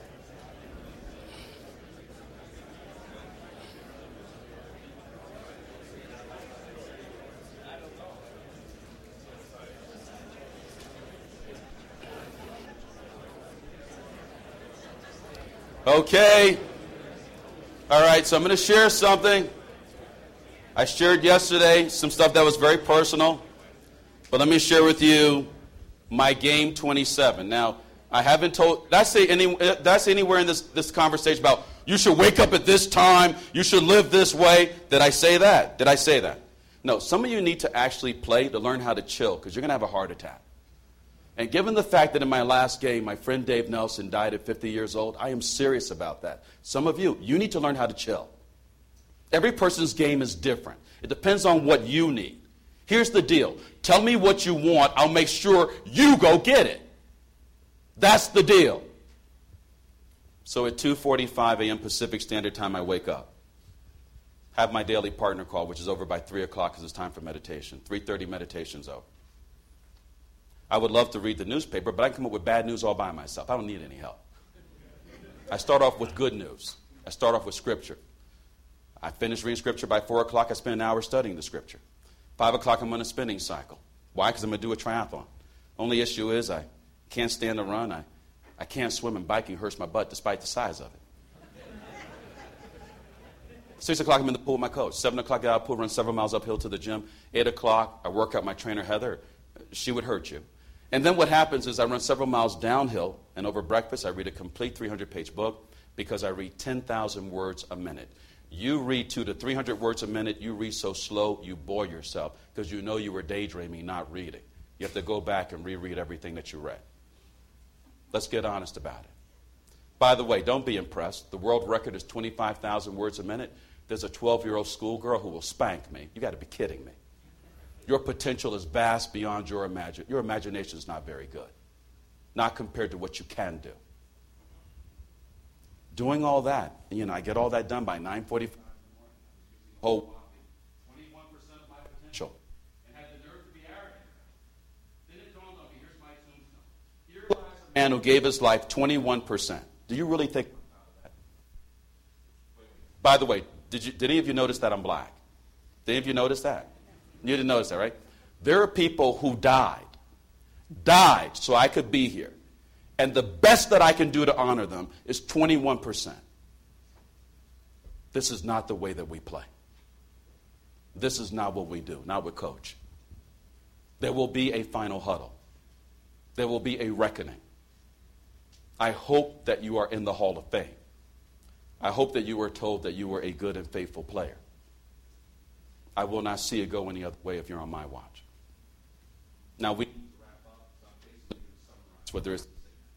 Okay. All right, so I'm going to share something. I shared yesterday some stuff that was very personal, but let me share with you my game 27. Now, I haven't told, did I say anywhere in this conversation about you should wake up at this time, you should live this way? Did I say that? Did I say that? No, some of you need to actually play to learn how to chill because you're going to have a heart attack. And given the fact that in my last game, my friend Dave Nelson died at 50 years old, I am serious about that. Some of you need to learn how to chill. Every person's game is different. It depends on what you need. Here's the deal. Tell me what you want. I'll make sure you go get it. That's the deal. So at 2:45 a.m. Pacific Standard Time, I wake up. Have my daily partner call, which is over by 3 o'clock because it's time for meditation. 3:30 meditation's over. I would love to read the newspaper, but I can come up with bad news all by myself. I don't need any help. I start off with good news. I start off with Scripture. I finish reading Scripture by 4 o'clock. I spend an hour studying the Scripture. 5 o'clock, I'm on a spinning cycle. Why? Because I'm going to do a triathlon. Only issue is I can't stand to run. I can't swim, and biking hurts my butt despite the size of it. 6 o'clock, I'm in the pool with my coach. 7 o'clock, I get out of the pool, run several miles uphill to the gym. 8 o'clock, I work out my trainer, Heather. She would hurt you. And then what happens is I run several miles downhill, and over breakfast, I read a complete 300-page book because I read 10,000 words a minute. You read 200 to 300 words a minute. You read so slow, you bore yourself because you know you were daydreaming, not reading. You have to go back and reread everything that you read. Let's get honest about it. By the way, don't be impressed. The world record is 25,000 words a minute. There's a 12-year-old schoolgirl who will spank me. You got to be kidding me. Your potential is vast beyond your imagination. Your imagination is not very good, not compared to what you can do. Doing all that, I get all that done by 9:45. Oh, 21% of my potential, and had the nerve to be arrogant. Then it dawned on me. Here's my tombstone. Here lies a man who gave his life 21%. Do you really think about that? By the way, did any of you notice that I'm black? Did any of you notice that? You didn't notice that, right? There are people who died so I could be here. And the best that I can do to honor them is 21%. This is not the way that we play. This is not what we do, not with Coach. There will be a final huddle. There will be a reckoning. I hope that you are in the Hall of Fame. I hope that you were told that you were a good and faithful player. I will not see it go any other way if you're on my watch. Now, we wrap up. Summarize what there is.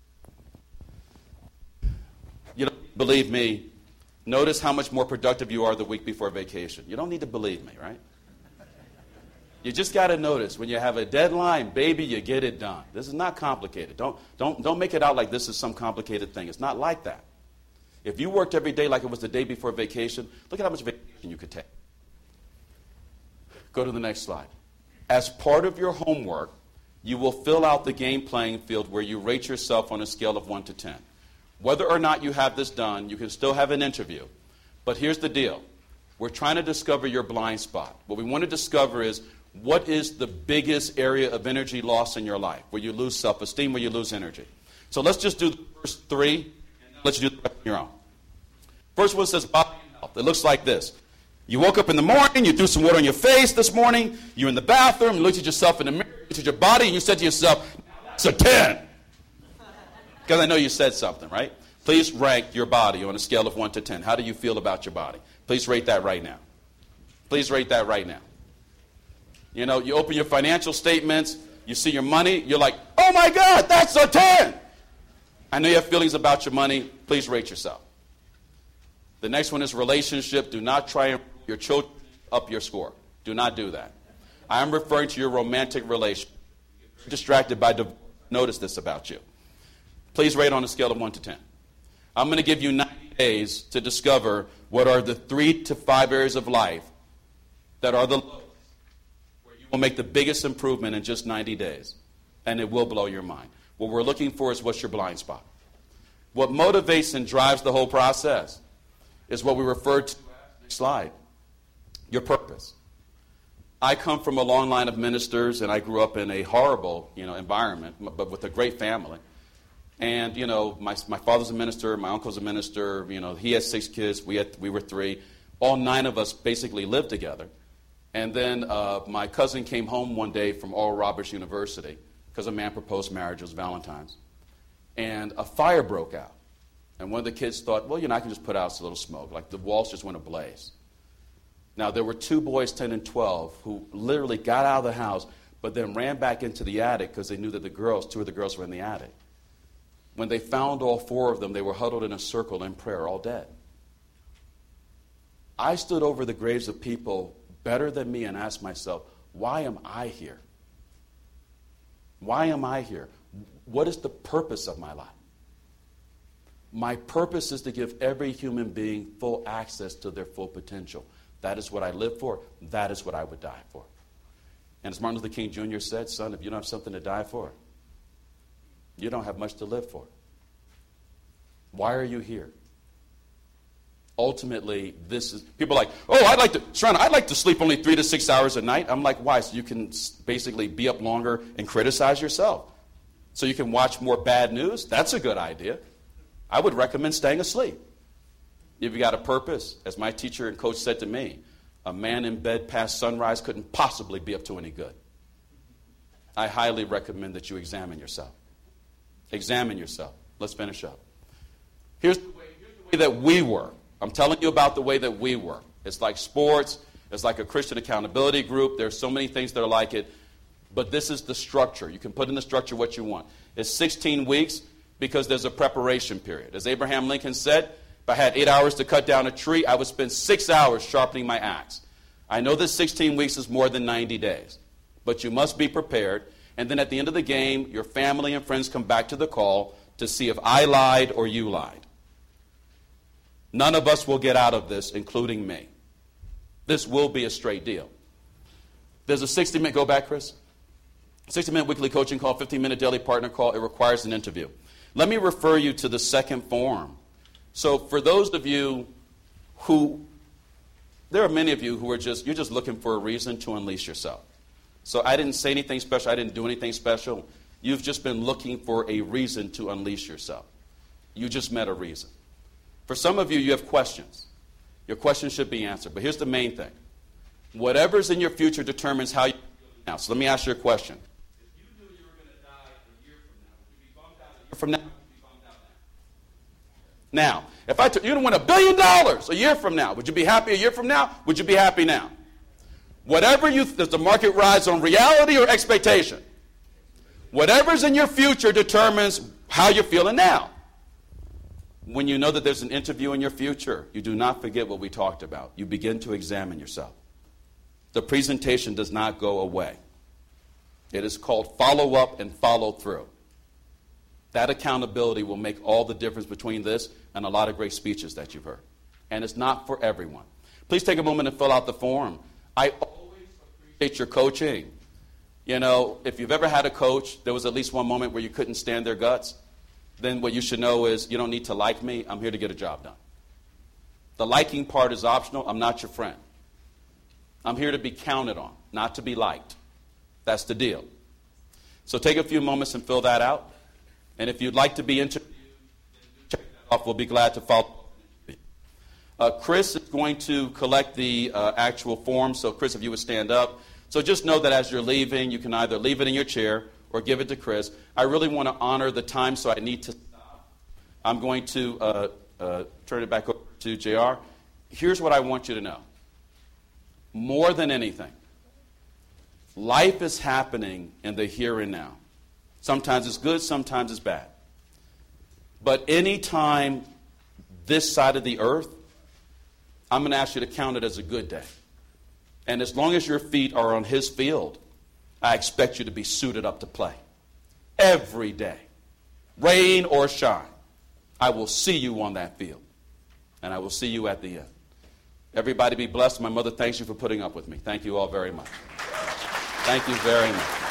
You don't believe me. Notice how much more productive you are the week before vacation. You don't need to believe me, right? You just got to notice when you have a deadline, baby, you get it done. This is not complicated. Don't make it out like this is some complicated thing. It's not like that. If you worked every day like it was the day before vacation, look at how much vacation you could take. Go to the next slide. As part of your homework, you will fill out the game playing field where you rate yourself on a scale of 1 to 10. Whether or not you have this done, you can still have an interview. But here's the deal. We're trying to discover your blind spot. What we want to discover is what is the biggest area of energy loss in your life, where you lose self-esteem, where you lose energy. So let's just do the first 3, and then let you do the rest on your own. First one says body and health. It looks like this. You woke up in the morning, you threw some water on your face this morning, you're in the bathroom, you looked at yourself in the mirror, you looked at your body, and you said to yourself, that's a 10. Because I know you said something, right? Please rank your body on a scale of 1 to 10. How do you feel about your body? Please rate that right now. Please rate that right now. You know, you open your financial statements, you see your money, you're like, oh my God, that's a 10. I know you have feelings about your money. Please rate yourself. The next one is relationship. Do not try and your children up your score. Do not do that. I am referring to your romantic relationship. Distracted by notice this about you. Please rate on a scale of 1 to 10. I'm going to give you 90 days to discover what are the 3 to 5 areas of life that are the lowest, where you will make the biggest improvement in just 90 days, and it will blow your mind. What we're looking for is what's your blind spot. What motivates and drives the whole process is what we refer to as, next slide, your purpose. I come from a long line of ministers, and I grew up in a horrible, environment, but with a great family. And, my father's a minister, my uncle's a minister, he has 6 kids, we were 3. All 9 of us basically lived together. And then my cousin came home one day from Oral Roberts University because a man proposed marriage. It was Valentine's. And a fire broke out. And one of the kids thought, well, I can just put out a little smoke. Like the walls just went ablaze. Now, there were 2 boys, 10 and 12, who literally got out of the house, but then ran back into the attic because they knew that 2 of the girls were in the attic. When they found all 4 of them, they were huddled in a circle in prayer, all dead. I stood over the graves of people better than me and asked myself, why am I here? Why am I here? What is the purpose of my life? My purpose is to give every human being full access to their full potential. That is what I live for. That is what I would die for. And as Martin Luther King Jr. said, son, if you don't have something to die for, you don't have much to live for. Why are you here? Ultimately, this is, people are like, oh, I'd like to sleep only 3 to 6 hours a night. I'm like, why? So you can basically be up longer and criticize yourself. So you can watch more bad news? That's a good idea. I would recommend staying asleep. If you got a purpose, as my teacher and coach said to me, a man in bed past sunrise couldn't possibly be up to any good. I highly recommend that you examine yourself. Examine yourself. Let's finish up. Here's the way that we work. I'm telling you about the way that we work. It's like sports. It's like a Christian accountability group. There's so many things that are like it. But this is the structure. You can put in the structure what you want. It's 16 weeks because there's a preparation period. As Abraham Lincoln said, if I had 8 hours to cut down a tree, I would spend 6 hours sharpening my axe. I know that 16 weeks is more than 90 days. But you must be prepared. And then at the end of the game, your family and friends come back to the call to see if I lied or you lied. None of us will get out of this, including me. This will be a straight deal. There's a 60-minute, go back, Chris. 60-minute weekly coaching call, 15-minute daily partner call. It requires an interview. Let me refer you to the second form. So for those of you who, there are many of you who are you're just looking for a reason to unleash yourself. So I didn't say anything special. I didn't do anything special. You've just been looking for a reason to unleash yourself. You just met a reason. For some of you, you have questions. Your questions should be answered. But here's the main thing. Whatever's in your future determines how you feel now. So let me ask you a question. If you knew you were going to die a year from now, would you be bummed out a year from now? Would you be bummed out now? Now, if I told you to win $1 billion a year from now, would you be happy a year from now? Would you be happy now? Whatever does the market rise on reality or expectation? Whatever's in your future determines how you're feeling now. When you know that there's an interview in your future, you do not forget what we talked about. You begin to examine yourself. The presentation does not go away. It is called follow up and follow through. That accountability will make all the difference between this and a lot of great speeches that you've heard. And it's not for everyone. Please take a moment and fill out the form. I always appreciate your coaching. If you've ever had a coach, there was at least one moment where you couldn't stand their guts. Then what you should know is you don't need to like me. I'm here to get a job done. The liking part is optional. I'm not your friend. I'm here to be counted on, not to be liked. That's the deal. So take a few moments and fill that out. And if you'd like to be interviewed, check that off. We'll be glad to follow. Chris is going to collect the actual form. So Chris, if you would stand up. So just know that as you're leaving, you can either leave it in your chair or give it to Chris. I really want to honor the time, so I need to stop. I'm going to turn it back over to JR. Here's what I want you to know. More than anything, life is happening in the here and now. Sometimes it's good, sometimes it's bad. But any time this side of the earth, I'm going to ask you to count it as a good day. And as long as your feet are on his field, I expect you to be suited up to play. Every day, rain or shine, I will see you on that field. And I will see you at the end. Everybody be blessed. My mother thanks you for putting up with me. Thank you all very much. Thank you very much.